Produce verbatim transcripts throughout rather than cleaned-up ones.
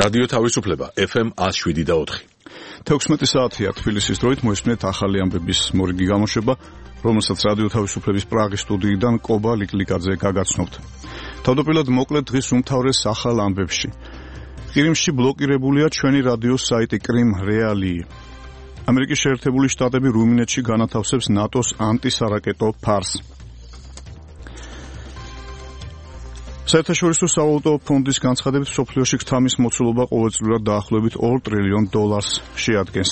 რადიო თავისუფლება ეფ ემ one oh seven და four. თექვსმეტი საათია თბილისის დროით მოისმენთ ახალი ამბების მორიგი გამოშვება, რომელსაც რადიო თავისუფლების პრაღის სტუდიიდან კობა ლიკლიკაძე გაგაცნობთ. თავდაპირველად მოკლედ დღის უმთავრეს ახალ ამბებში. ყირიმში ბლოკირებულია ჩვენი რადიოს საიტი კრიმ რეალი. ამერიკის შეერთებული შტატები რუმინეთში განათავსებს ნატოს ანტისარაკეტო ფარს. საერთაშორისო სავალუტო ფონდის განცხადებით მსოფლიოში ქთამის მოცულობა ყოველწლიურად დაახლოებით ორ ტრილიონ დოლარს შეადგენს.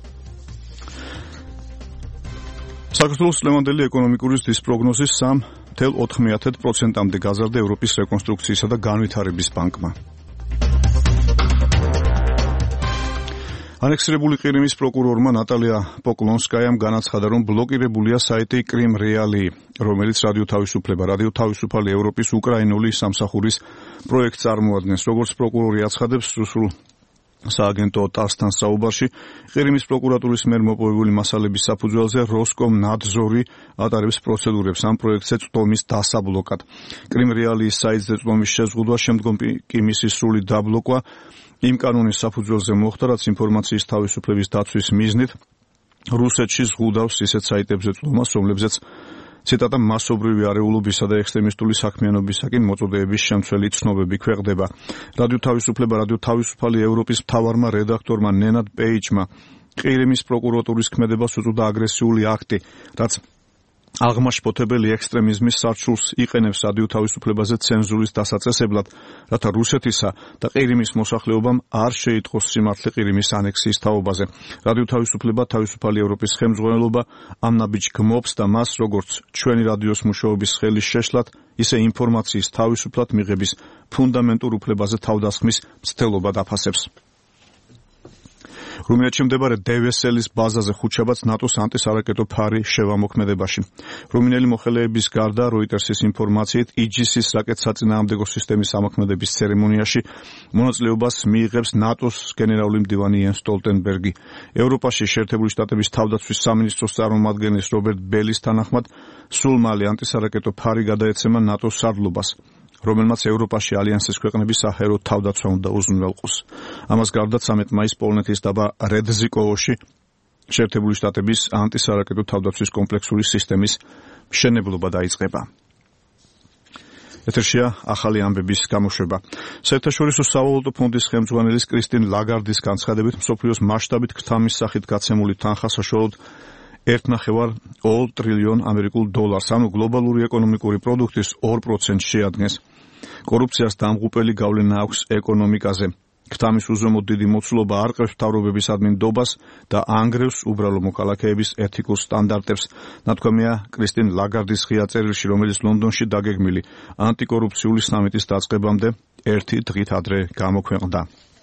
საქართველოს წლევანდელი ეკონომიკური ზრდის პროგნოზი三целых ოთხ პროცენტამდე გაზარდა ევროპის რეკონსტრუქციისა და განვითარების ბანკმა. ანექსირებული ყირიმის პროკურორმა ნატალია პოკლონსკაიამ განაცხადა, რომ ბლოკირებულია საიტი კრიმ რეალი, რომელიც რადიო თავისუფლება, რადიო თავისუფალი ევროპის უკრაინული სამსახურის პროექტს წარმოადგენს. როგორც პროკურორი აცხადებს რუსულ სააგენტო ტასთან საუბარში, ყირიმის პროკურატურის მიერ მოპოვებული მასალების საფუძველზე როსკომნადზორი ატარებს პროცედურებს ამ პროექტზე წვდომის დასაბლოკად. კრიმ რეალიის საიტზე წვდომის შეზღუდვა, შემდგომ კი მისი სრული დაბლოკვა იმ კანონის საფუძველზე მოხდა, რაც ინფორმაციის თავისუფლების დაცვის მიზნით რუსეთში ზღუდავს ისეთ საიტებზე წვდომას, რომლებზეც ციტატა მასობრივი არეულობისა და ექსტრემისტული საქმიანობისაკენ მოწოდების შემცველი ცნობები ქვეყნდება. რადიო თავისუფლება, რადიო თავისუფალი ევროპის მთავარმა რედაქტორმა ნენად პეიჯმა ყირიმის პროკურატურის ქმედებას უწოდა აგრესიული აქტი, რაც აღმაშფოთებელი ექსტრემიზმის სარჩულს იყენებს რადიო თავისუფლებაზე ცენზურის დასაწესებლად, რათა რუსეთისა და ყირიმის მოსახლეობამ არ შეიტყოს სიმართლე ყირიმის ანექსიის თაობაზე. რადიო თავისუფლება, თავისუფალი ევროპის ხელმძღვანელობა ამ ნაბიჯს გმობს და მას როგორც ჩვენი რადიოს მუშაობის ხელის შეშლად, ისე ინფორმაციის თავისუფლად მიღების ფუნდამენტურ უფლებაზე თავდასხმის მცდელობად აფასებს. რუმინეთში მდებარე დევესელის ბაზაზე ხუთშაბათს ნატოს ანტისარაკეტო ფარი შევა მოქმედებაში. რუმინელი მოხელეების გარდა როიტერსის ინფორმაციით იგისის რაკეტსაწინააღმდეგო სისტემის ამოქმედების ცერემონიაში მონაწილეობას მიიღებს ნატოს გენერალური მდივანი იენს სტოლტენბერგი. ევროპაში შეერთებული შტატების თავდაცვის სამინისტროს წარმომადგენლის რობერტ ბელის თანახმად სულ მალე ანტისარაკეტო ფარი გადაეცემა ნატოს სარდლობას, რომელმაც ევროპაში ალიანსის ქვეყნების საჰაერო თავდაცვა უნდა უზრუნველყოს. ამას გარდა ცამეტ მაისს პოლონეთის დაბა რედზიკოვოში შეერთებული შტატების ანტისარაკეტო თავდაცვის კომპლექსური სისტემის მშენებლობა დაიწყება. ეთერშია ახალი ამბების გამოშვება. საერთაშორისო სავალუტო ფონდის ხელმძღვანელის კრისტინ ლაგარდის განცხადებით, მსოფლიოს მასშტაბით ქთამის სახით გაცემული თანხა საშუალოდ ერთ ნახევარ ტრილიონ ამერიკულ დოლარს, ანუ გლობალური ეკონომიკური პროდუქტის ორ პროცენტს შეადგენს. კორუფციას დამღუპელი გავლენა აქვს ეკონომიკაზე. ქთამის უზომოდ დიდი მოცულობა არყევს მთავრობების ადმინდობას და ანგრევს უბრალო მოქალაქეების ეთიკურ სტანდარტებს. ნათქვამია კრისტინ ლაგარდის ღია წერილში, რომელიც ლონდონში დაგეგმილი ანტიკორუფციული სამიტის დაწყებამდე ერთი დღით ადრე გამოქვეყნდა.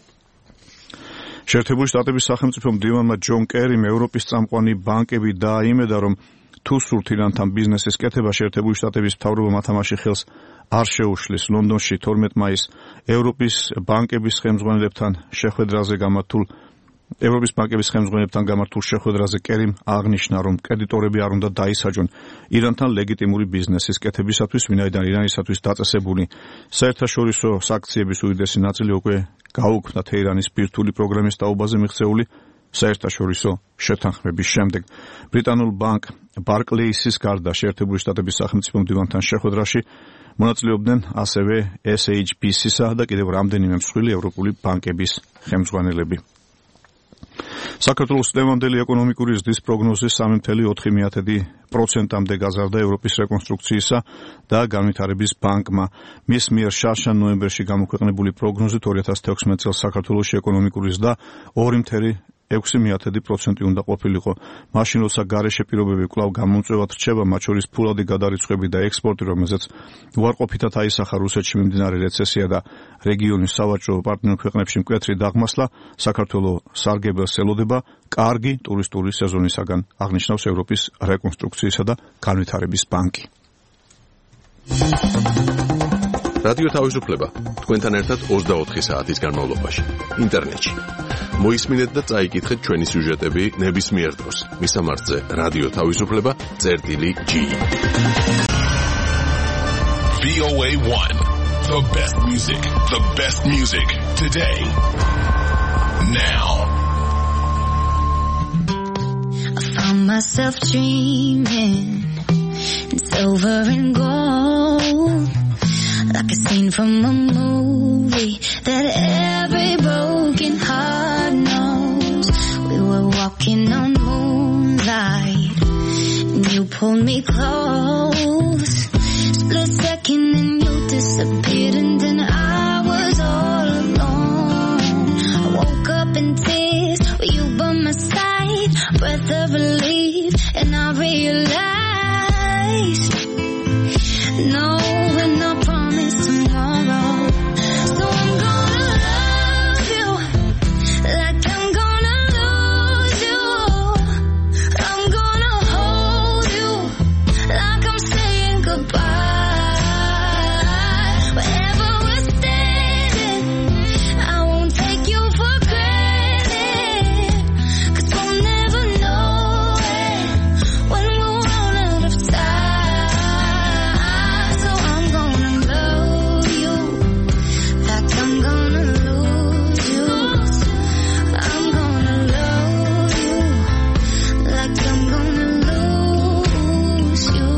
შეერთებული შტატების სახელმწიფო მდივანმა ჯონ კერიმ ევროპის წამყვანი ბანკები დააიმედა, რომ თუ სურთ ირანთან ბიზნესის კეთება, შეერთებული შტატების მთავრობა მათამაში ხელს არ შეუშლის. ლონდონში თორმეტ მაისს ევროპის ბანკების ხელმძღვანელებთან შეხვედრაზე გამართულ ევროპის ბანკების ხელმძღვანელებთან გამართულ შეხვედრაზე კერიმ აღნიშნა, რომ კრედიტორები არ უნდა დაისაჯონ ირანთან ლეგიტიმური ბიზნესის კეთებისათვის, ვინაიდან ირანისათვის დაწესებული საერთაშორისო სანქციების უდიდესი ნაწილი უკვე გაუქმდა თეირანის ბირთვული პროგრამის თაობაზე მიღწეული საერთაშორისო შეთანხმების შემდეგ. ბრიტანულ ბანკ ბარკლეისის გარდა შეერთებული შტატების სახელმწიფო მდივანთან შეხვედრაში მონაწილეობდნენ ასევე ეს ეიჩ ბი სი-სა და კიდევ რამდენიმე მსხვილი ევროპული ბანკების ხელმძღვანელები. საქართველოს წლევანდელი ეკონომიკური ზრდის პროგნოზი სამი целых ოთხ პროცენტამდე გაზარდა ევროპის რეკონსტრუქციისა და განვითარების ბანკმა. მის მიერ შარშან-ნოემბერში გამოქვეყნებული პროგნოზით ორი ათას თექვსმეტ წელს საქართველოში ეკონომიკური ზრდა ორი целых ექვსი პროცენტი უნდა ყოფილიყო. მაშინ, როცა გარეშე პირობები კვლავ გამომწვევად რჩება, მათ შორის ფულადი გადარიცხვები და ექსპორტი, რომელზეც უარყოფითად აისახა რუსეთში მიმდინარე რეცესია და რეგიონის სავაჭრო პარტნიორ ქვეყნებში მკვეთრი დაღმასლა, საქართველოს სარგებელს ელოდება კარგი ტურისტული სეზონისაგან, აღნიშნავს ევროპის რეკონსტრუქციისა და განვითარების ბანკი. რადიო თავისუფლება თქვენთან ერთად ოცდაოთხი საათის განმავლობაში ინტერნეტში. მოისმინეთ და წაიკითხეთ ჩვენი სიუჟეტები ნებისმიერ დროს. მისამართზე რადიო თავისუფლება წერტილი G. V O A one, the best music, the best music today. Now. I found myself dreaming in silver and gold, like a scene from a movie that every broken heart knows. We were walking on moonlight, and you pulled me close. Split second and you disappeared, and then I was all alone. I woke up in tears with you by my side, breath of relief, and I realized no, we're not promised tomorrow. So I'm gonna love you like I'm gonna lose you. I'm gonna hold you like I'm saying goodbye. Wherever we're standing, I won't take you for granted, 'cause we'll never know it when we'll run out of time. So I'm gonna love you like I'm gonna lose you. I'm gonna love you like I'm gonna lose you.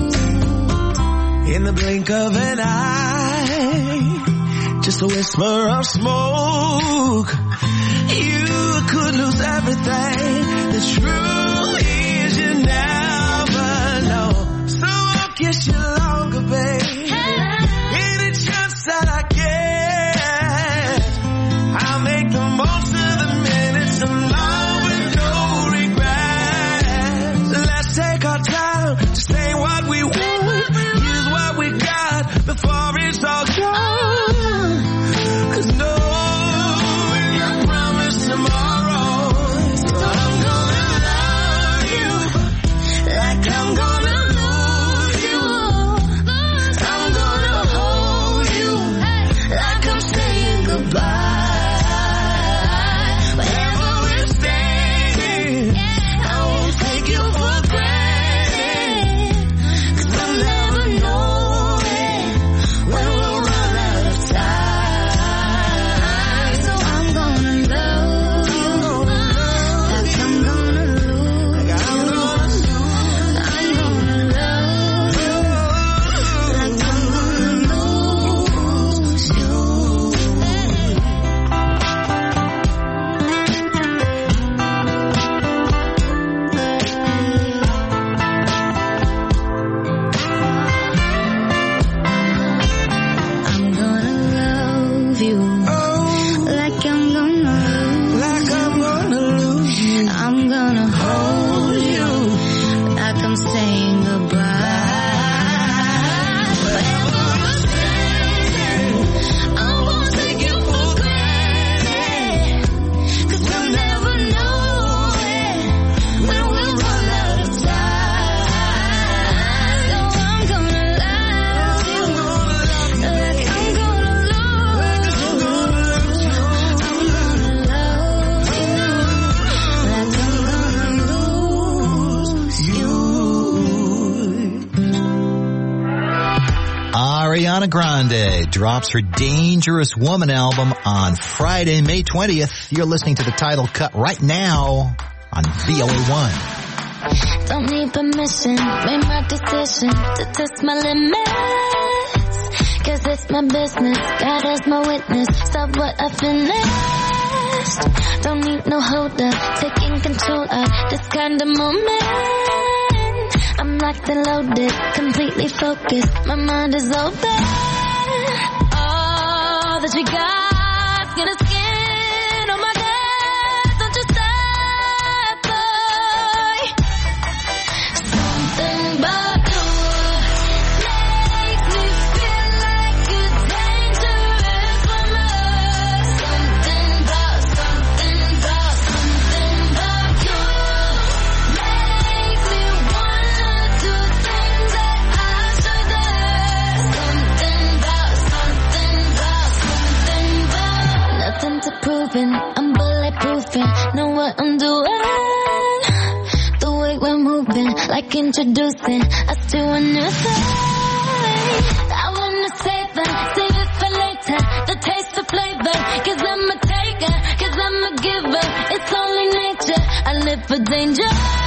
In the blink of an eye, just a whisper of smoke, you could lose everything. The truth is you never know. So I'll kiss you longer, babe. Any chance that I get, I'll make the most of the minutes alone with no regrets. Let's take our time to say what we want, use what we got before it's all gone. 'Cause no, we're not promised tomorrow. So I'm gonna love you like I'm gonna lose you. I'm gonna hold you like I'm saying goodbye. Wherever we're standing, I won't take you for granted, 'cause we'll never know it when we'll run out of time. So I'm gonna love you like I'm gonna lose you. I'm gonna love you like I'm gonna lose you. I'm gonna love you like I'm gonna lose Like I'm gonna lose you. I'm gonna hold you like I'm saying goodbye. Wherever we're standing, I won't take you for granted, 'cause we'll never know it when we'll run out of time. So I'm gonna love you like I'm gonna lose you. I'm gonna love you like I'm gonna lose you. Ariana Grande drops her Dangerous Woman album on Friday, May twentieth. You're listening to the title cut right now on V O A one. Don't need permission, made my decision to test my limits, 'cause it's my business, God is my witness, stop what I finished. Don't need no holder, taking control of this kind of moment. I'm locked and loaded, completely focused, my mind is open. All that you got, skin to skin, oh my God, don't you stop, boy. Something about you makes me feel like you're dangerous woman. Something about, something about, something about you makes me wanna do things that I shouldn't. Something about, something about, something about. Nothing to proving, I'm bulletproofing, know what I'm doing. The way we're moving, like introducing us to a new thing. I wanna save it, save it for later, the taste of flavor, 'cause for danger.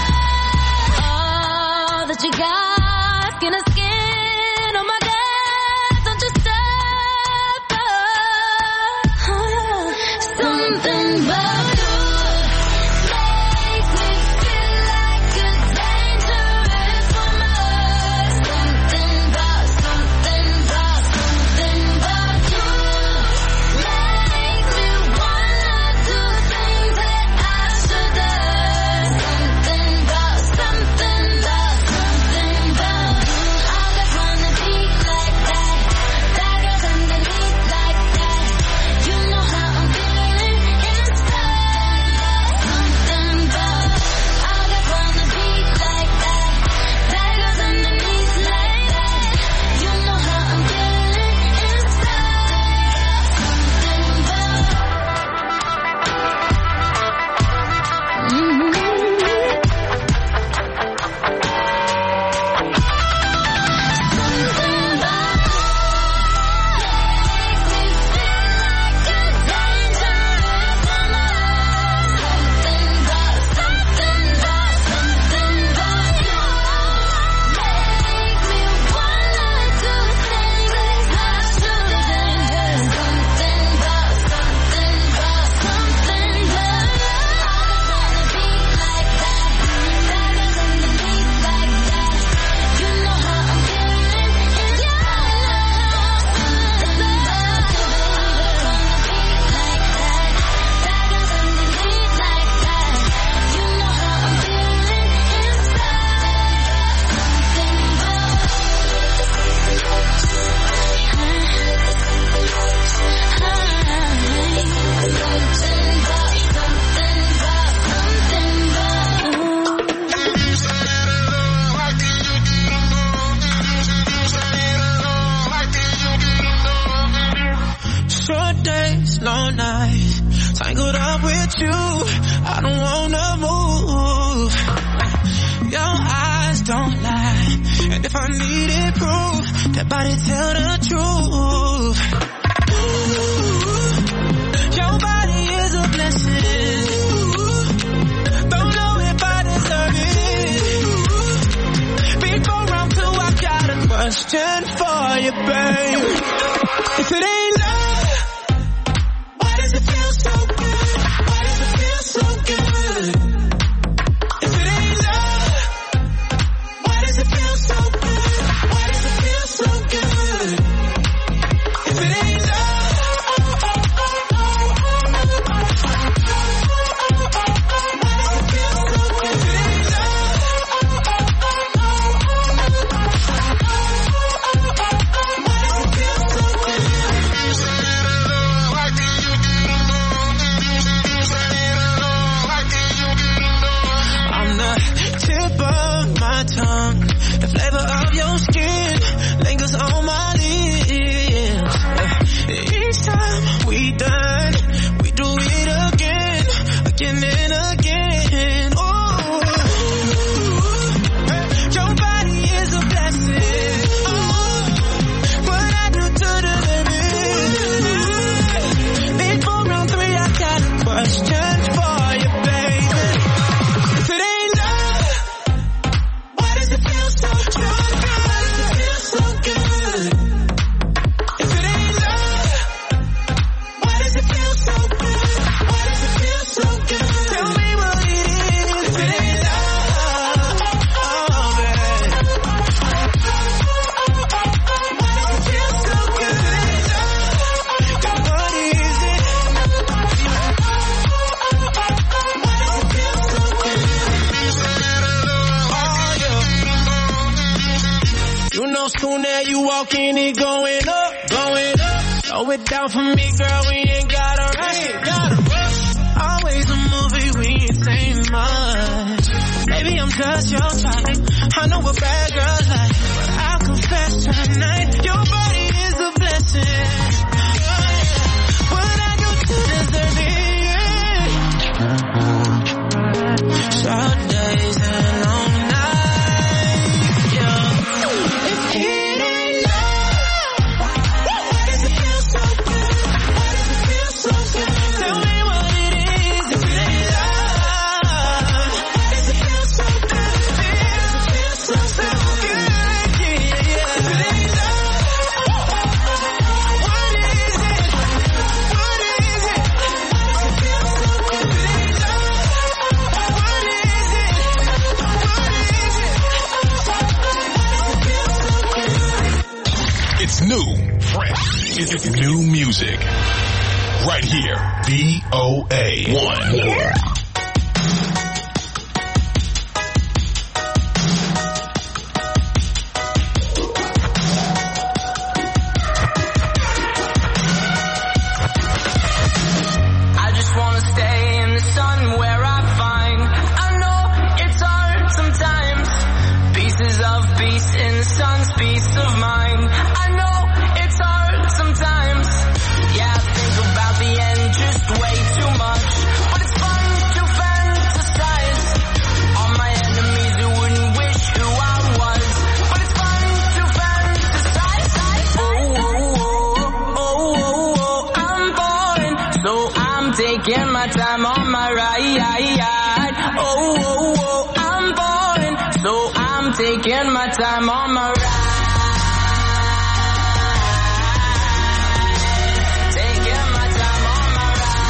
All that you got, skin to skin. Oh my God, don't you stop. Oh, something about you makes me feel like a dangerous woman. Something about, something about, something about you makes me wanna do things that I shouldn't. Something about, something about, something about you. All that wanna be like that, that girl's underneath like that. You know how I'm feeling inside. Something about, all that wanna be like that, that girl's underneath like that. You know how I'm feeling inside. Something about, mm-hmm. Something about makes me feel like a dangerous woman. Something about, something about, something about you makes me wanna do things that I shouldn't. Something about, something about, something about you. All that wanna be like that, that girl's underneath like that. You know how I'm feeling inside. Something about you wanna be like that, that girl's underneath like that. You know how I'm feeling Short days, long nights, tangled up with you. I don't wanna move. Your eyes don't lie, and if I needed proof, that body tell the truth. Ooh, your body is a blessing. Don't know if I deserve it. Before round two, I got a question for you, babe. If it ain't love, why does it feel so good? Why does it feel so good? If it ain't love, why does it feel so good? Why does it feel so good? If it ain't love, why does it feel so good? If it ain't love, why does it feel so good? I'm the tip of my tongue, the flavor of your skin lingers on my lips. Each time we done, we do it again, again and again. Oh, your body is a blessing. Oh, what I do to deserve it. Before round three, I got a question for you, baby. If it ain't love, why does it feel so good? Why does it feel so good? If it ain't love, why does it feel so good? Why does it feel so good? Tell me what it is. If it ain't love, oh babe. Why does it feel so good? If it ain't love, then what is it? Why does it feel so good? Oh yeah. You know soon as you walk in, it going up, going up. Throw it down for me, girl, we ain't gotta rush, gotta rush. Always a movie, we ain't saying much. Maybe I'm just your type, I know what bad girls like, but I'll confess tonight, your body is a blessing. What I do to deserve it? Short days and long nights, yeah. If it ain't love, why does it feel so good? Why does it feel so good? Tell me what it is. If it ain't love, new, fresh. It's new music. Right here. B O A one. Taking my time on my ride. Oh, oh, oh, I'm boring, so I'm taking my time on my ride. Taking my time on my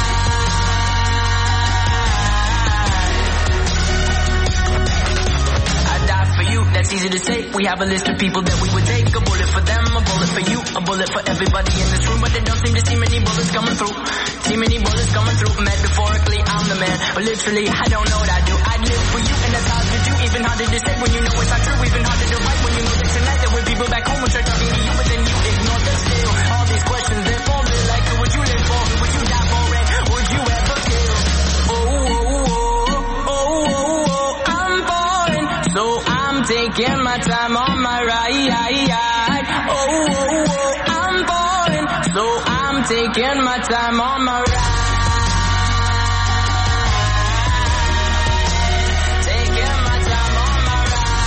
ride. I die for you, that's easy to say. We have a list of people that we would take. A bullet for them, a bullet for you, a bullet for everybody in this room. But they don't seem to see many bullets coming through. See many bullets coming through. Metaphorically, I'm the man, but literally, I don't know what I do. I'd live for you, and that's hard to do. Even harder to say when you know it's not true. Even harder to write when you know that tonight there were people back home who tried talking to you, but then you ignore them still. All these questions, they're forming like, who would you live for? Who would you die for? And would you ever kill? Oh, oh, oh, oh, oh, oh, I'm boring, so I'm taking my time on my ride. Oh, oh, oh, I'm boring, so I'm taking my time on my ride. Taking my time on my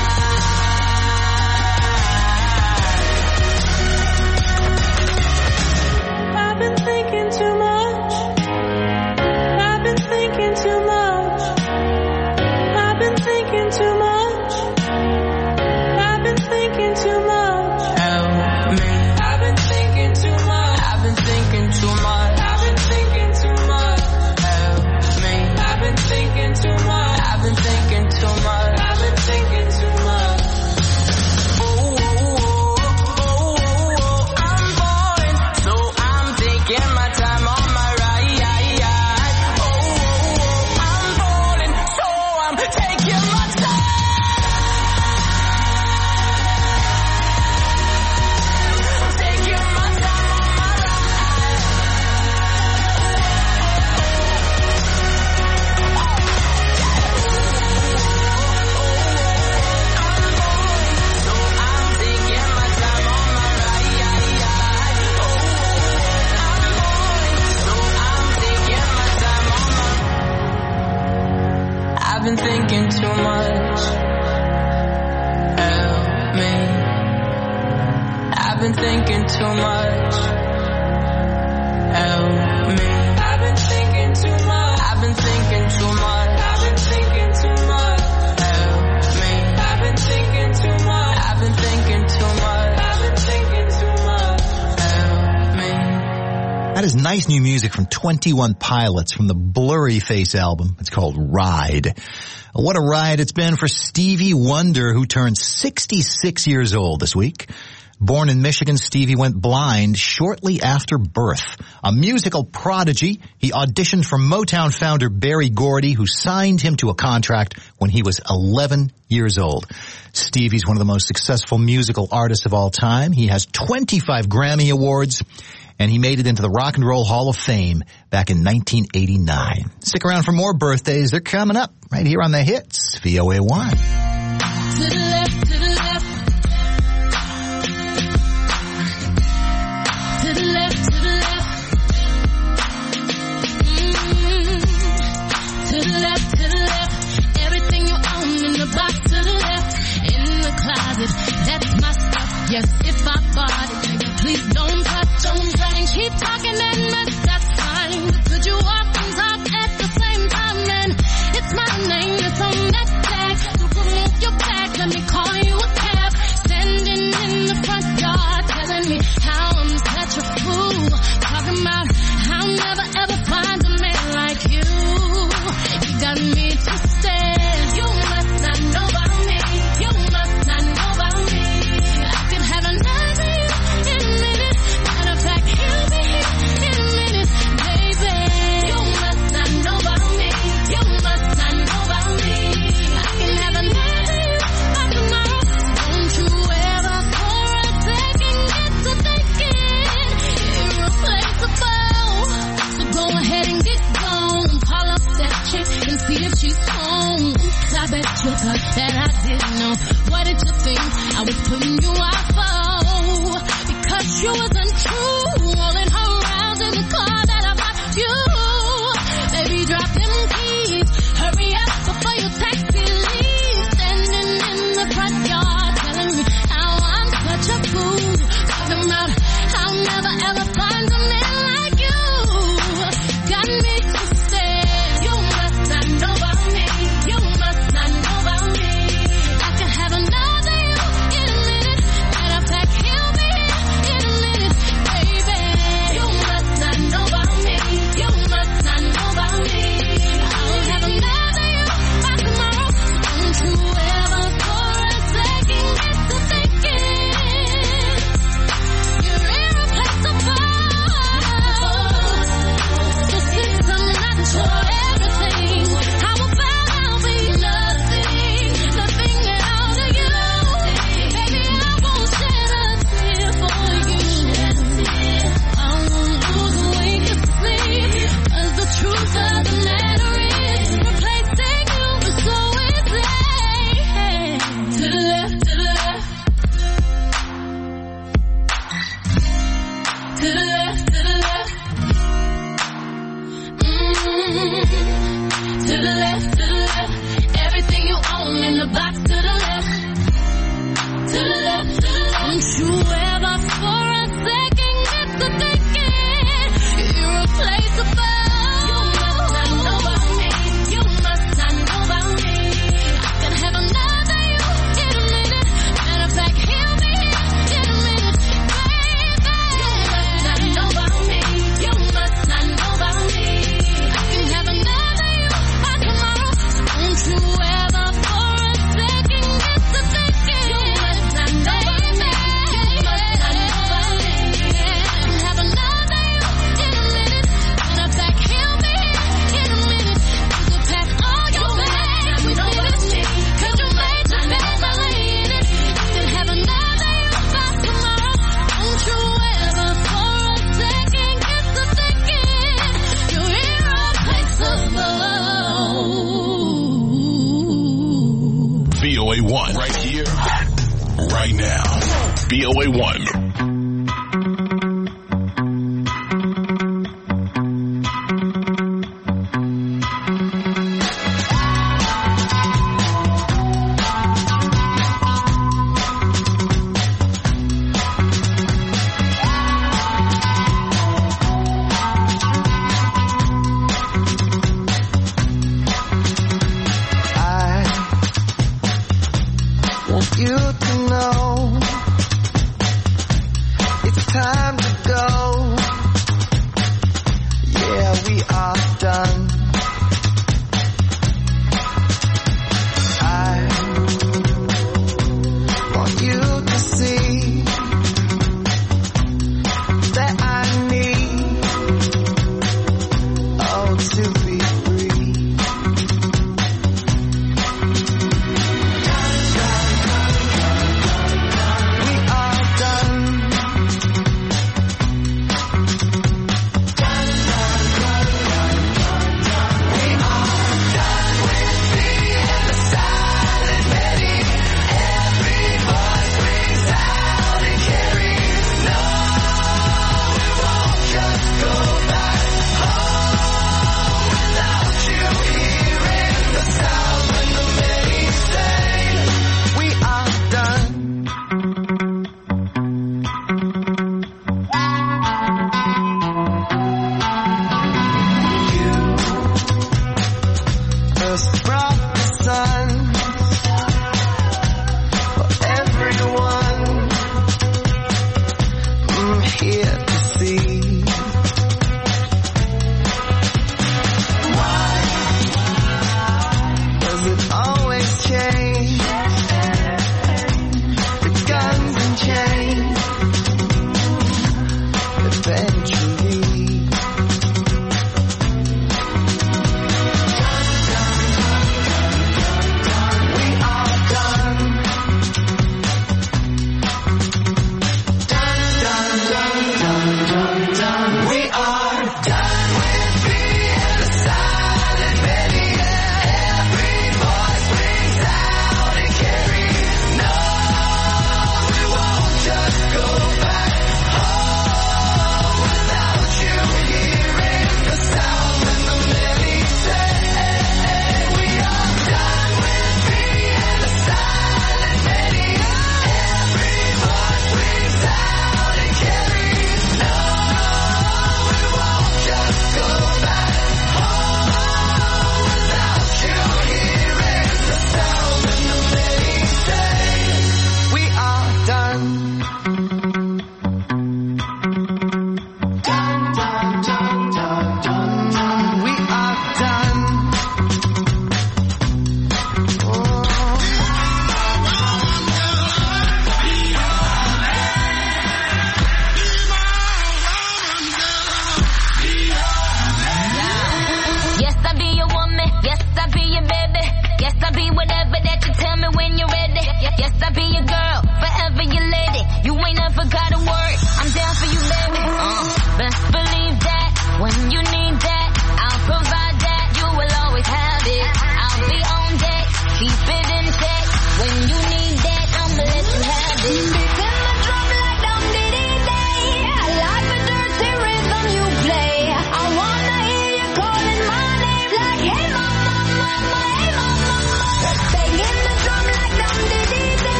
ride. I've been thinking too much. I've been thinking too much. I've been thinking too much. I've been thinking too much. Help me. I've been thinking too much. I've been thinking too much. I've been thinking too much. Help me. I've been thinking too much. I've been thinking too much. I've been thinking too much. Oh, oh, oh, oh, oh, oh, I'm boring, so I'm taking my time on my ride. Oh, oh, oh, I'm boring, so I'm taking my time. Taking my time on my ride. So I'm taking my time on my ride. Oh, I'm boring, so I'm taking my time on my. I've been thinking too much. Help me. I've been thinking too much. Help me. I've been thinking too much. I've been thinking too much. I've been thinking too much. Help me. I've been thinking too much. I've been thinking too much. I've been thinking too much. Help me. That is nice new music from twenty-one Pilots from the Blurry Face album. It's called Ride. What a ride it's been for Stevie Wonder, who turned sixty-six years old this week. Born in Michigan, Stevie went blind shortly after birth. A musical prodigy, he auditioned for Motown founder Berry Gordy, who signed him to a contract when he was eleven years old. Stevie's one of the most successful musical artists of all time. He has twenty-five Grammy Awards, and he made it into the Rock and Roll Hall of Fame back in nineteen eighty-nine. Stick around for more birthdays. They're coming up right here on the Hits, V O A one. To the left, to the left. To the left, to the left. Mm-hmm. To the left, to the left. Everything you own in the box to the left. In the closet, that's my stuff. Yes, if I bought it, please don't touch, don't touch. And keep talking and mess, that's fine. But could you walk and talk at the same time? And it's my name that's on that tag. So remove your back, let me call you a cab. Standing in the front yard, telling me how I'm such a fool. Talking about how I'll never ever find a man like you. You got me twisted. You must not know about me. You must not know about me. I could have another you in O A one. Right here, right now. B O A one.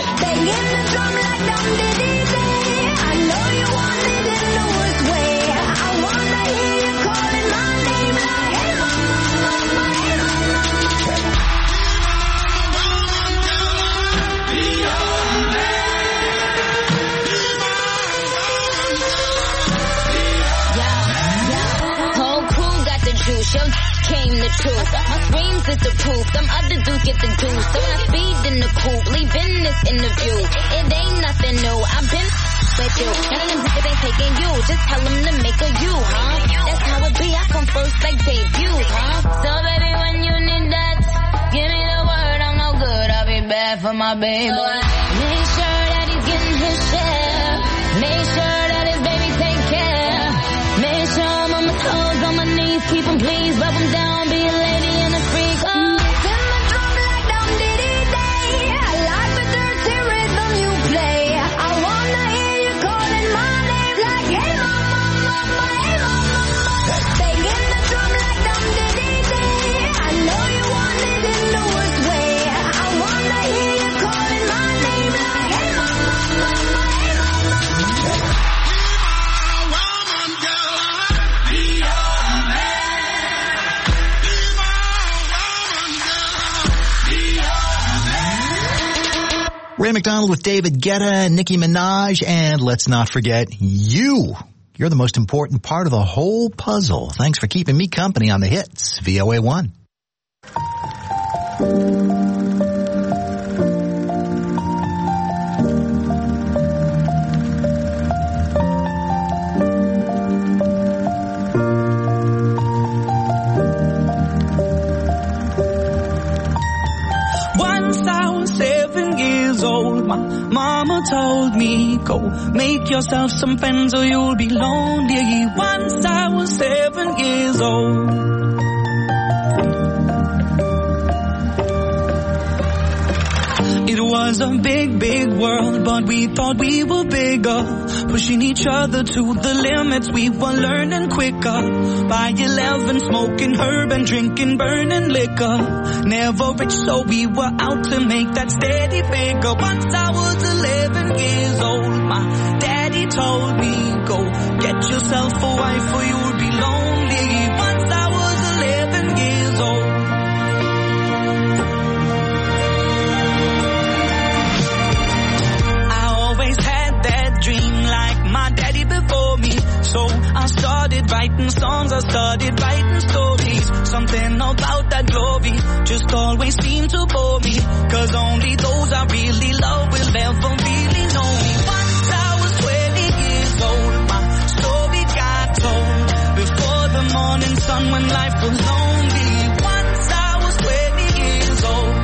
I know you want it in the worst way. speaking the truth. My screams is the proof. Some other dudes get the juice. So when I speed in the coupe, leaving this interview. It ain't nothing new. I've been with you. None of them bitches ain't taking you. Just tell them to make a you, huh? That's how it be. I come first like debuts, huh? So baby, when you need that, give me the word. I'm no good. I'll be bad for my baby. So I make sure that he's getting his share. Make sure that his baby take care. Make sure I'm on my toes, on my knees. Keep him please, rub him down. Be a lady and a freak. Oh. Spin the drum like Dum Diddy Day. I like the dirty rhythm you play. I wanna hear you calling my name like, hey mama, mama, hey mama, mama. Banging the drum like Dum Diddy Day. I know you want it in the worst way. I wanna hear you calling my name like, hey mama, mama, hey mama, mama. Ray McDonald with David Guetta, Nicki Minaj, and let's not forget you. You're the most important part of the whole puzzle. Thanks for keeping me company on the hits. V O A one. My mama told me, go make yourself some friends or you'll be lonely. Once I was seven years old. It was a big, big world, but we thought we were bigger. Pushing each other to the limits, we were learning quicker. By eleven, smoking herb and drinking burning liquor. Never rich, so we were out to make that steady figure. Once I was eleven years old, my daddy told me, go get yourself a wife or you'll be lonely. Once I was eleven years old. Dream like my daddy before me. So I started writing songs, I started writing stories. Something about that glory just always seemed to bore me. Cause only those I really love will ever really know me. Once I was twenty years old, my story got told. Before the morning sun when life was lonely. Once I was twenty years old.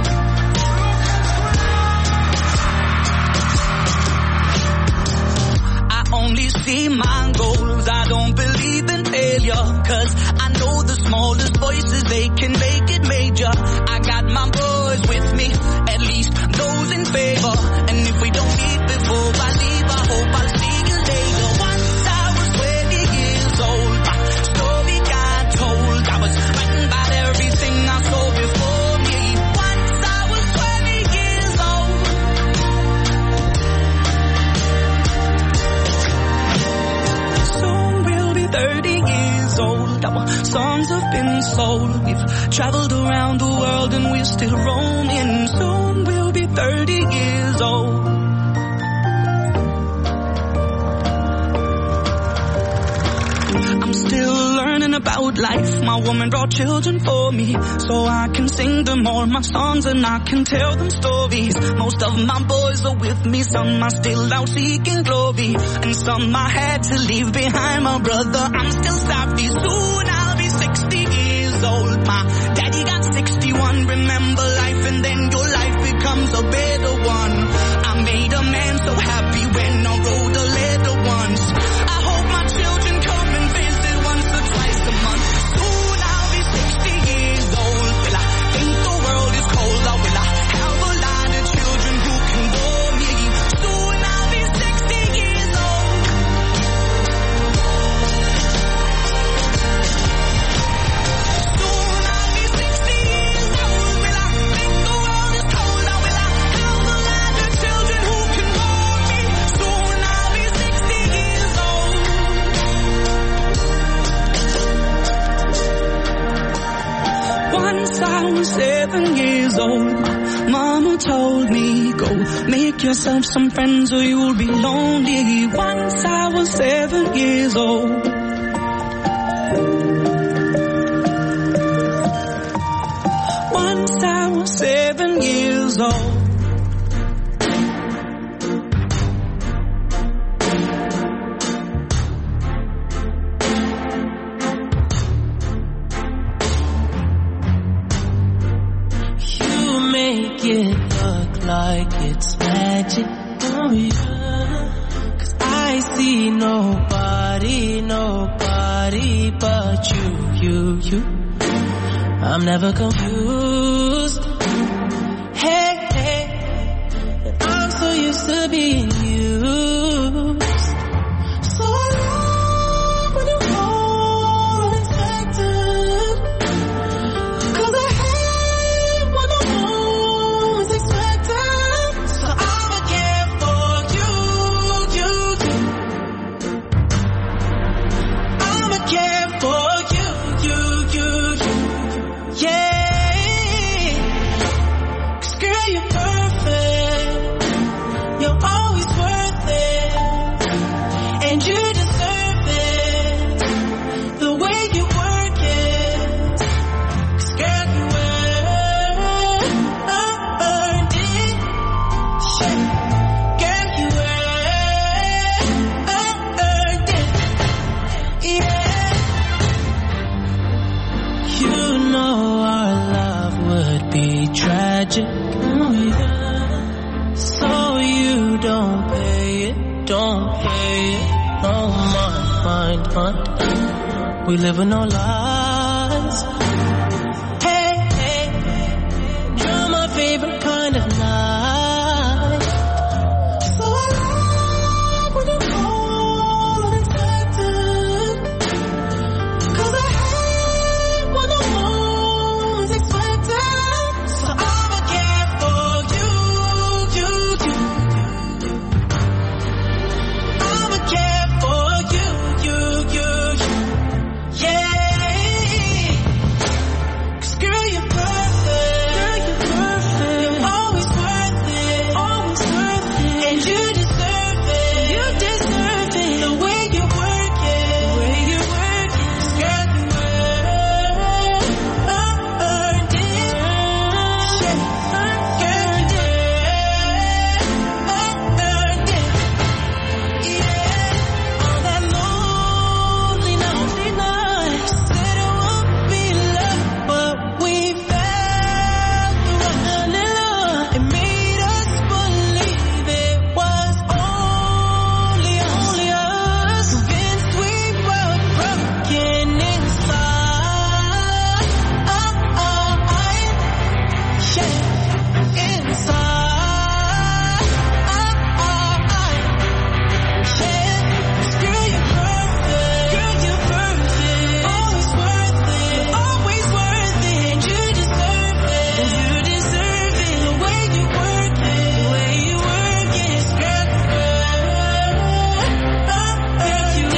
Only see my goals, I don't believe in failure. Cause I know the smallest voices, they can make it major. I got my boys with me, at least those in favor. And if we don't meet before I leave, I hope I'll see you later. Once I was twenty years old, my story got told. I was writing about everything I saw before me. Once I was twenty years old. thirty years old, our songs have been sold. We've traveled around the world and we're still roaming. Soon we'll be thirty years old. I'm still learning about life. My woman brought children for me, so I can sing them all my songs and I can tell them stories. Most of my boys are with me, some are still out seeking glory, and some I had to leave behind. My brother, I'm still sorry. Soon I'll be sixty years old. My daddy got sixty-one. Remember life and then your life becomes a better one. I made a man so happy when I wrote a letter once. I hope my children come and visit once or twice a month. Soon I'll be sixty years old. Will I think the world is cold, or will I have a lot of children who can bore me? Soon I'll be sixty years old. Soon I'll be sixty years old. Will I think the world is cold, or will I have a lot of children who can bore me? Soon I'll be sixty years old. Once I was seven years old, Mama told me, go make yourself some friends or you'll be lonely. Once I was seven years old. make it look like it's magic. Oh yeah. Cause I see nobody, nobody but you, you, you. I'm never confused. Hey, hey. And I'm so used to being used. So I love when you call unexpected. Cause I hate when I'm always expected. So I'ma care for you, you, you. I'ma care for you, you, you, you. Yeah. Cause girl, you're perfect. You're always worth it. And you deserve it. The way you work it. Cause girl, you earned it. Yeah. Girl, you earned it. Yeah. You know our love would be tragic. Oh yeah. So you don't pay it, don't pay it. Oh my, mind, mind. We live with no lies. Hey, hey, you're my favorite kind of night. So I love when you call unexpected. Cause I hate when I'm always expected. So I'ma care for you, you, you. I'ma care for you, you, you, you. Yeah. Cause girl, you're perfect. Girl, you're perfect. You're always worth it. Always worth it. And you deserve it. You deserve it. The way you work it. The way you work it. Cause girl, you earned it. Yeah. Girl, you earned it. Yeah. On that lonely, lonely night, said it would be love, but we fell through love. It made us believe it was only, only us. Convinced we were broken inside. Yeah, inside. Yeah, 'cause girl, you're perfect. Girl, you're perfect. Always worth it. Always worth it. And you deserve it. And you deserve it. The way you work it. The way you work it. Girl, you earned it.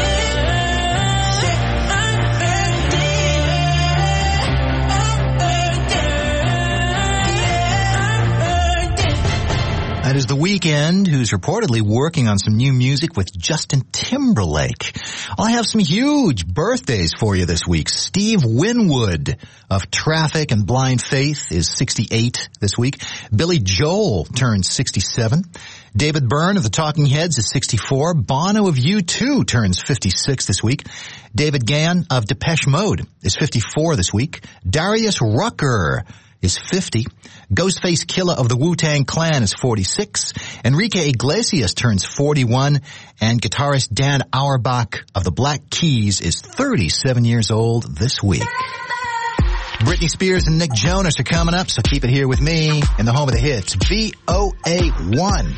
That is The Weeknd, who's reportedly working on some new music with Justin Timberlake. I have some huge birthdays for you this week. Steve Winwood of Traffic and Blind Faith is sixty-eight this week. Billy Joel turns sixty-seven. David Byrne of the Talking Heads is sixty-four. Bono of U two turns fifty-six this week. David Gann of Depeche Mode is fifty-four this week. Darius Rucker is fifty. Ghostface Killah of the Wu-Tang Clan is forty-six. Enrique Iglesias turns forty-one. And guitarist Dan Auerbach of the Black Keys is thirty-seven years old this week. Britney Spears and Nick Jonas are coming up, so keep it here with me in the home of the hits, B O A one.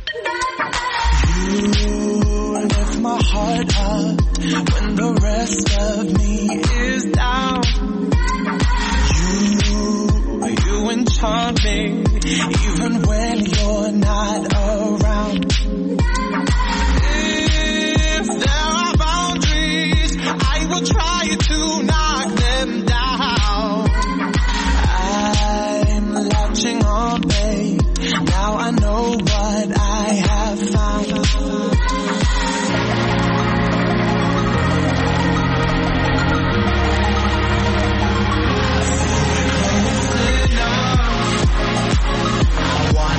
You lift my heart up when the rest of me is down. You, you enchant me even when you're not around. If there are boundaries, I will try to knock them down. I'm latching on, babe. Now I know what I have found. I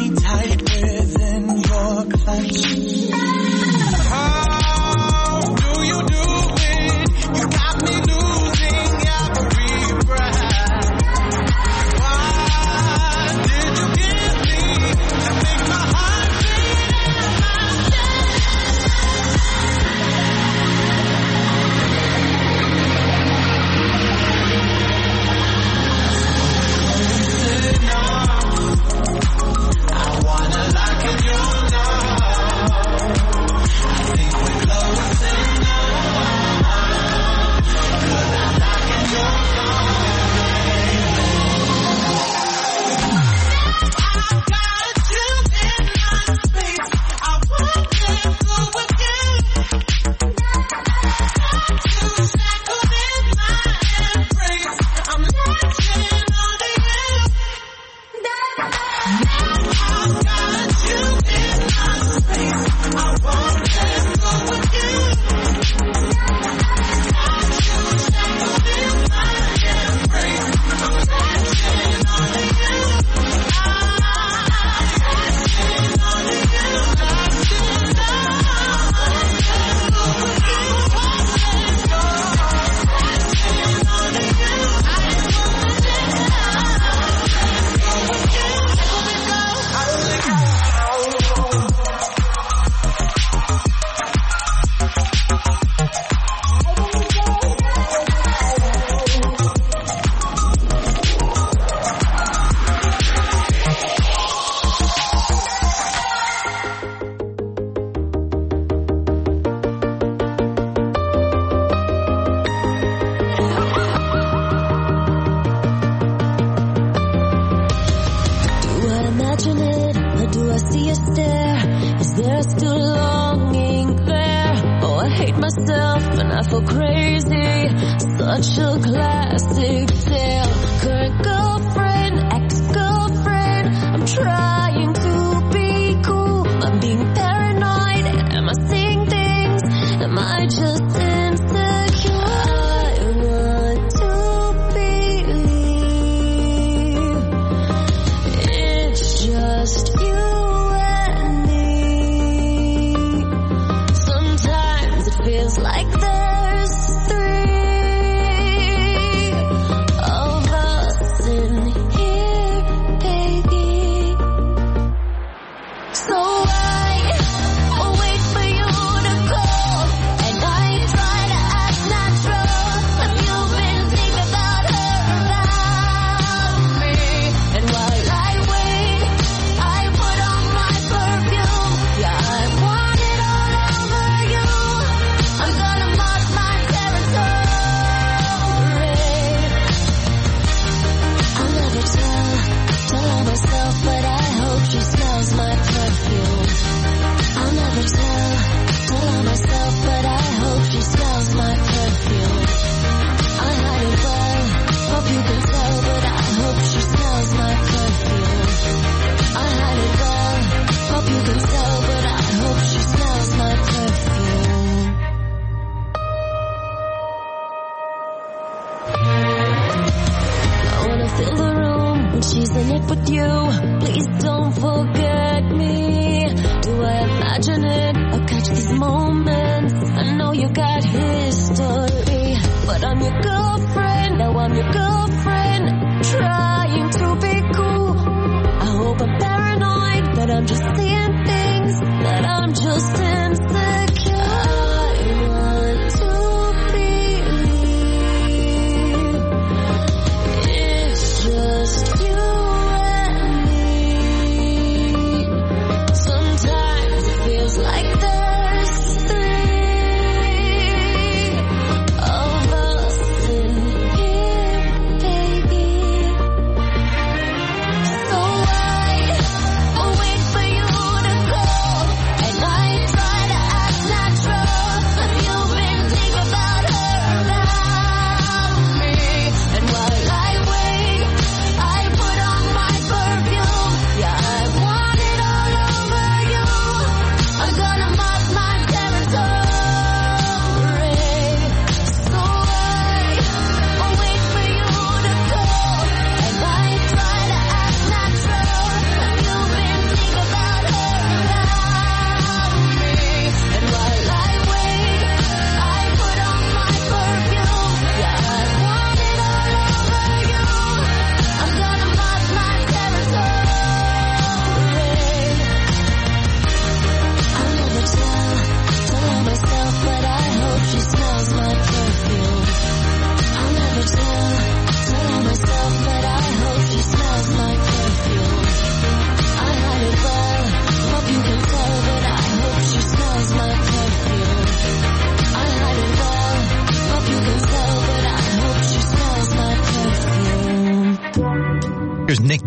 me tight within your clutch. How do you do it? You got me losing every breath. What did you give me to make my heart beat out of my So why, oh wait for you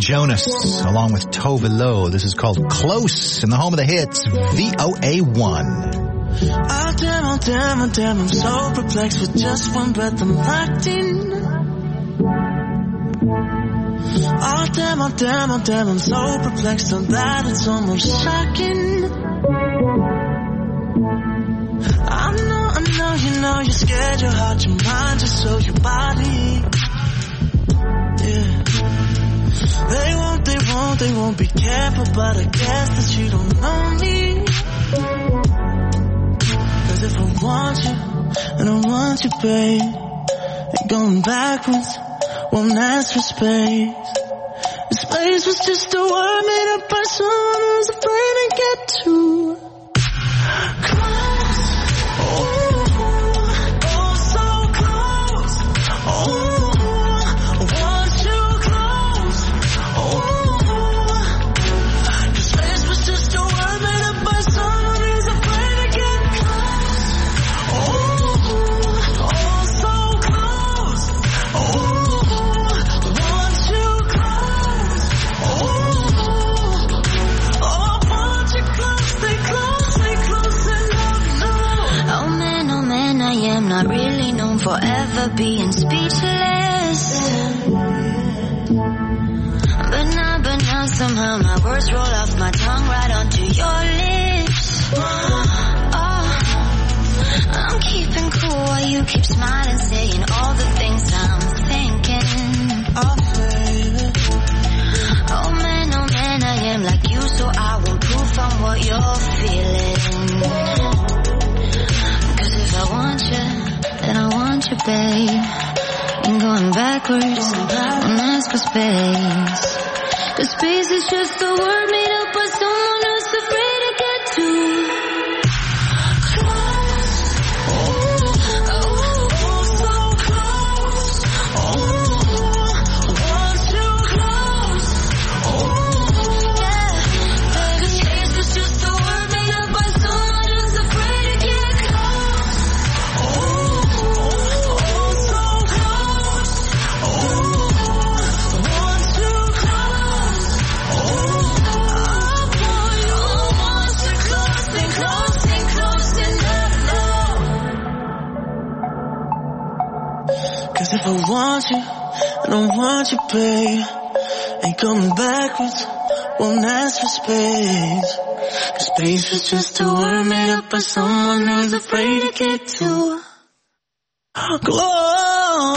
Jonas, along with Tove Lo. This is called Close, in the home of the hits, V O A one. Oh damn, oh damn, oh damn, I'm so perplexed. With just one breath I'm locked in. Oh damn, oh damn, oh damn, I'm so perplexed on that it's almost shocking. I know, I know, you know you're scared, your heart, your mind, just so your body. Yeah. They won't, they won't, they won't be careful, but I guess that you don't know me. Cause if I want you, and I want you, babe, and going backwards won't ask for space. And space was just a word made up by someone who's afraid to get too close. Oh, oh, so close. Oh, I want you close. Oh, cause space was just a word made up by someone who's afraid to get close. Oh, oh, so close. Oh, I want you close. Oh, oh, I want you close. Stay close, stay close enough, no. Oh man, oh man, I am not really known for ever being speechless. But now, but now somehow my words roll off my tongue right onto your lips. Oh, I'm keeping cool while you keep smiling, saying all the things I'm thinking. Oh, baby. Oh man, oh man, I am like you, so I won't proof on what you're feeling. Cause if I want you, then I want you, babe. Ain't going backwards, don't ask for space. Cause space is just a word made up by someone who's afraid to get too close. Oh, oh, oh, so close. Oh, I want you close. Oh, yeah. Cause space was just a word made up by someone who's afraid to get close. Oh, oh, so close. Oh, I want you close. Oh, I want you close and close and close enough, no. Cause if I want you, I don't want you, babe. Ain't coming backwards, won't ask for space. Cause space was just a word made up by someone who's afraid to get too close.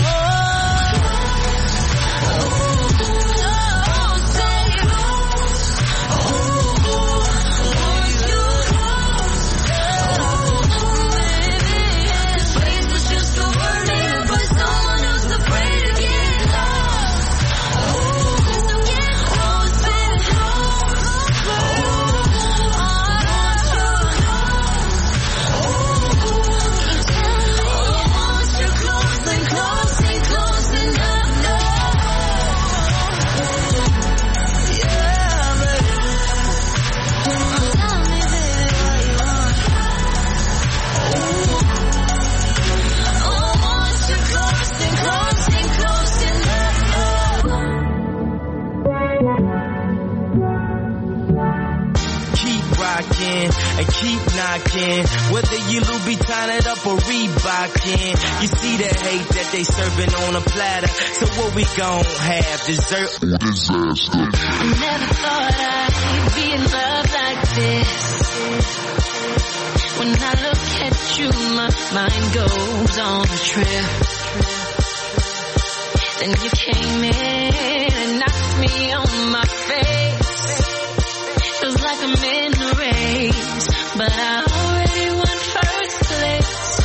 And keep knocking, whether you Louboutin it up or Reebokin. You see the hate that they serving on a platter. So what we gon' have, dessert or disaster? I never thought I'd be in love like this. When I look at you, my mind goes on a trip. Then you came in and knocked me on my face. Feels like I'm in a race, but I already won first place.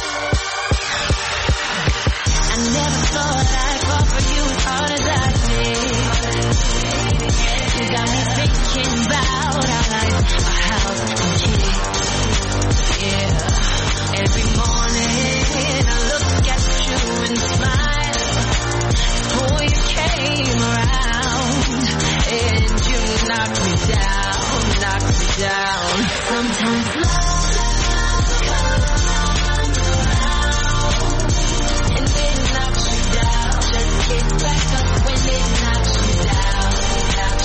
I never thought I'd fall for you as hard as I did. You got me thinking about our life, our house and kids. Yeah, every morning I look at you and smile. Oh, you came around and you knocked me down, knocked me down. Sometimes love comes around and it knocks you down. Just get back up when it knocks you down, knocks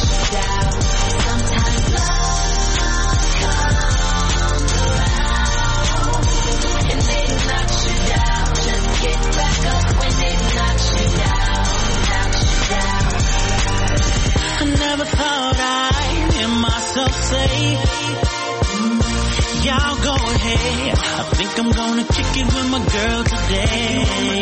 play. Y'all go ahead. I think I'm gonna kick it with my girl today.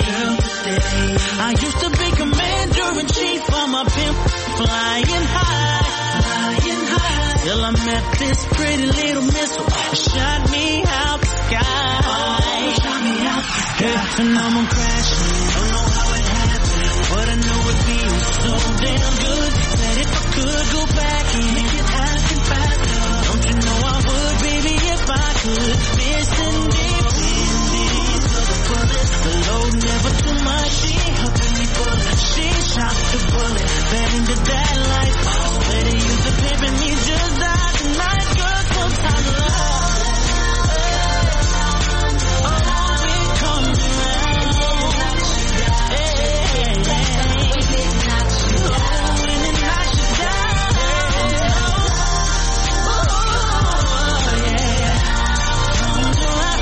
I used to be commander-in-chief on my pimp, flying high, flying high. Till I met this pretty little missile, shot me out the sky. Oh, shot me out the sky. And I'm gonna crash. Don't know how it happened, but I know it feels so damn good. That if I could go back and make it happen faster, don't you know I would, baby, if I could. Missing deep in these other bullets, the load never too much. She helping me pull it, she shot the bullet, fed into that life. Better use the pimp and me just die tonight, girl. Sometimes love, oh, it comes around. Hey, hey, oh, when it knocks you down. Oh, yeah, comes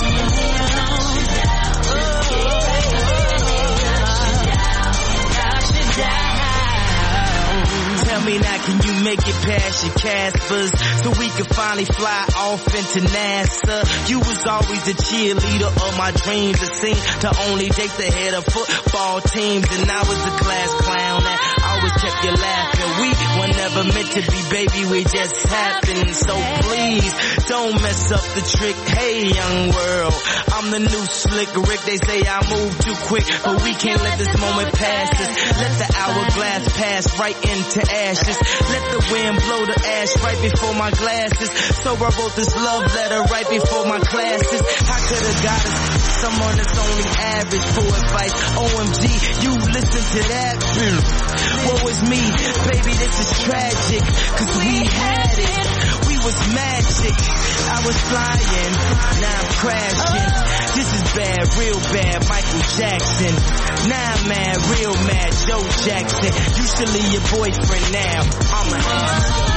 around. Tell me now, can you make it past your Caspers so we can finally fly off into NASA? You was always the cheerleader of my dreams. It seemed to only date the head of football teams, and I was the class clown that always kept you laughing. We were never meant to be, baby, we just happened. So please don't mess up the trick. Hey, young world, I'm the new slick Rick. They say I move too quick, but we can't let this moment pass us. Let the hourglass pass right into ashes. Let the wind blow the ash right before my glasses. So I wrote this love letter right before my classes. I could have got us someone that's only average for advice. O M G, you listen to that. Woe is me, baby, this is tragic. Cause we had it, we was magic. I was flying, now I'm crashing. This is bad, real bad, Michael Jackson. Now I'm mad, real mad, Joe Jackson. You should leave your boyfriend now. I'm a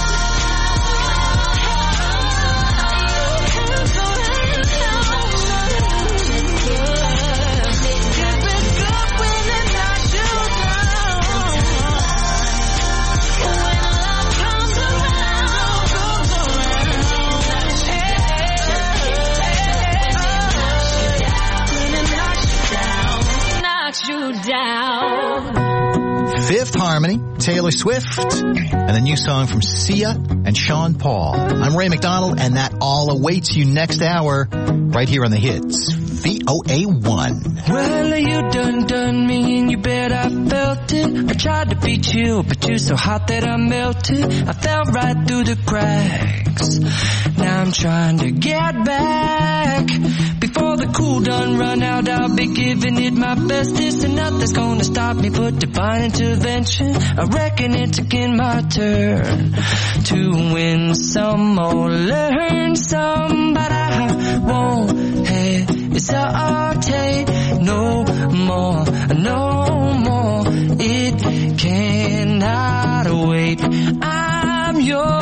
you down. Fifth Harmony, Taylor Swift, and a new song from Sia and Sean Paul. I'm Ray McDonald, and that all awaits you next hour right here on the hits. V O A one. Well, you done done me and you bet I felt it. I tried to be chill, but you're so hot that I melted. I fell right through the cracks. Now I'm trying to get back. Before the cool done run out, I'll be giving it my bestest, and nothing's gonna stop me but divine intervention. I reckon it's again my turn to win some or learn some, but I won't hesitate no more, no more. It cannot wait. I'm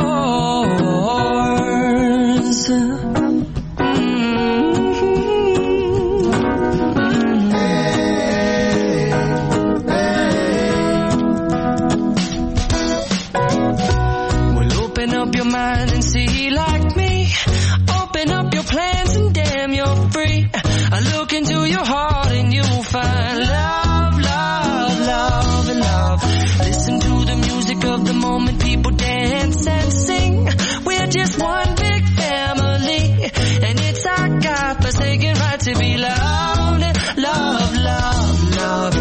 yours. Mind and see like me. Open up your plans and damn you're free. I look into your heart and you'll find love, love, love, and love. Listen to the music of the moment, people dance and sing. We're just one big family, and it's our God-forsaken right to be loved. Love, love, love,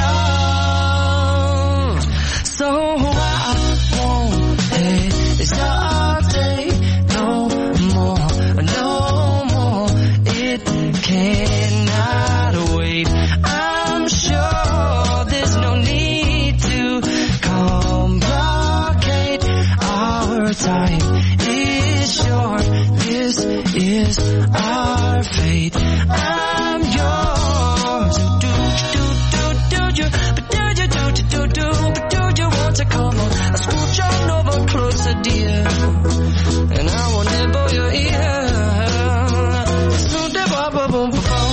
love. So I won't hesitate no more, no more. It cannot wait. I'm sure there's no need to complicate. Our time is short. This is our fate. I'm yours. Do do do do you? But do you do do do do? But do you want to come on? I scooch on over closer, dear, and I will nibble your ear. So da ba ba boom ba boom.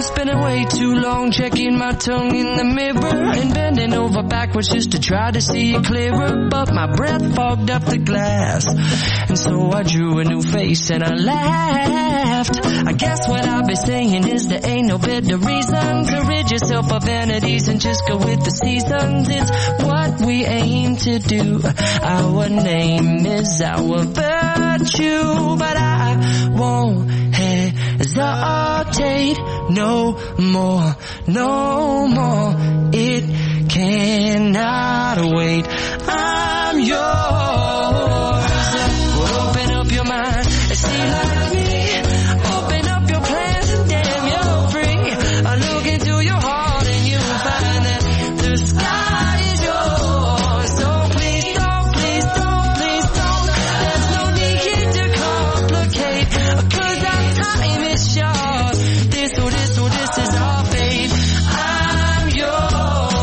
spending way too long checking my tongue in the mirror and bending over backwards just to try to see it clearer. But my breath fogged up the glass, and so I drew a new face and I laughed. I guess what I'll be saying is there ain't no better reason to rid yourself of vanities and just go with the seasons. It's what we aim to do. Our name is our virtue, but I won't hesitate no more, no more. It cannot wait. I'm yours. Open up your mind and see like me. Open up your plans and damn, you're free. I look into your heart and you'll find that the sky is yours. So please don't, please don't, please don't. There's no need to complicate, 'cause our time is short. This or this or this is our fate. I'm yours.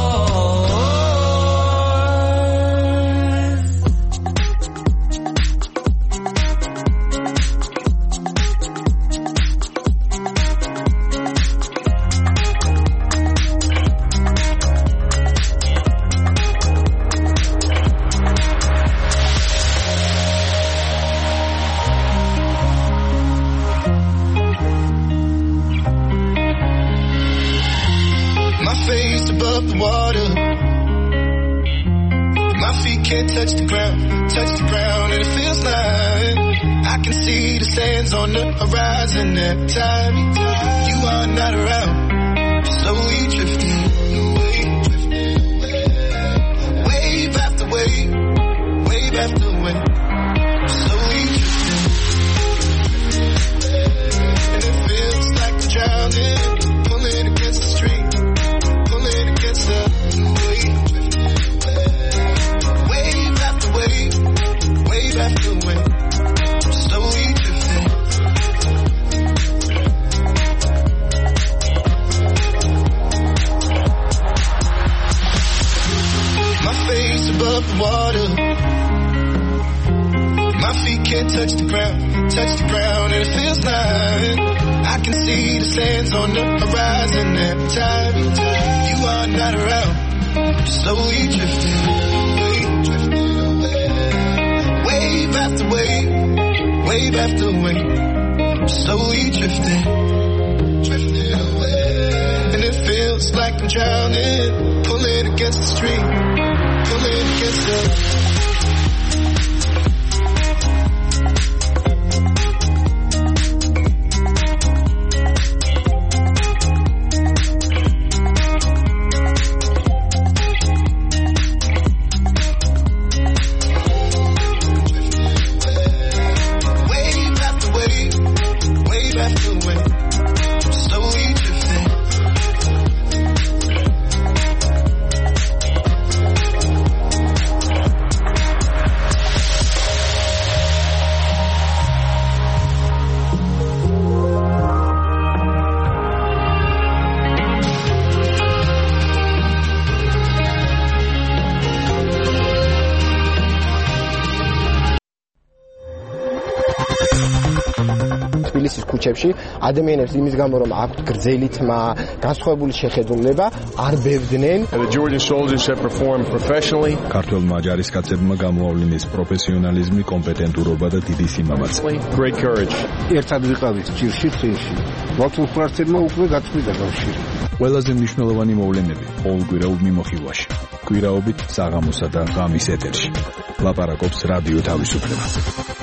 My face above the water. My feet can't touch the ground, touch the ground, and it feels like I can see the sands on the horizon every time you are not around. Slowly drifting away, wave after wave, wave after wave. Slowly drifting, and it feels like I'm drowning, pulling against the stream. Against the wave, wave after wave, wave after wave, slowly drifting. My face above the water, my feet can't touch the ground, touch the ground, and it feels like I can see the sands on the horizon every time you are not around. Slowly drifting away, drifting away. Wave after wave, wave after wave. Slowly drifting, drifting away. And it feels like I'm drowning, pulling against the stream, pulling against the ქუჩებში ადამიანებს იმის გამო რომ აქვთ გრძელი თმა, განსხვავებული შეხედულება, არ ბევდნენ. The Georgian soldiers have performed professionally. ქართველმა ჯარისკაცებმა გამოავლინეს პროფესიონალიზმი, კომპეტენტურობა და დიდი სიმამაცე. Great courage. ერთად ვიყავით ჭირში წინში. მართლმსვარცებმა უკვე გაწყვიტა კავშირი. ყველაზე მნიშვნელოვანი მოვლენები ყოველკვირეულ მიმოხილვაში. კვირაობით საღამოსა და ღამის ეთერში. ლაპარაკობს რადიო თავისუფლება.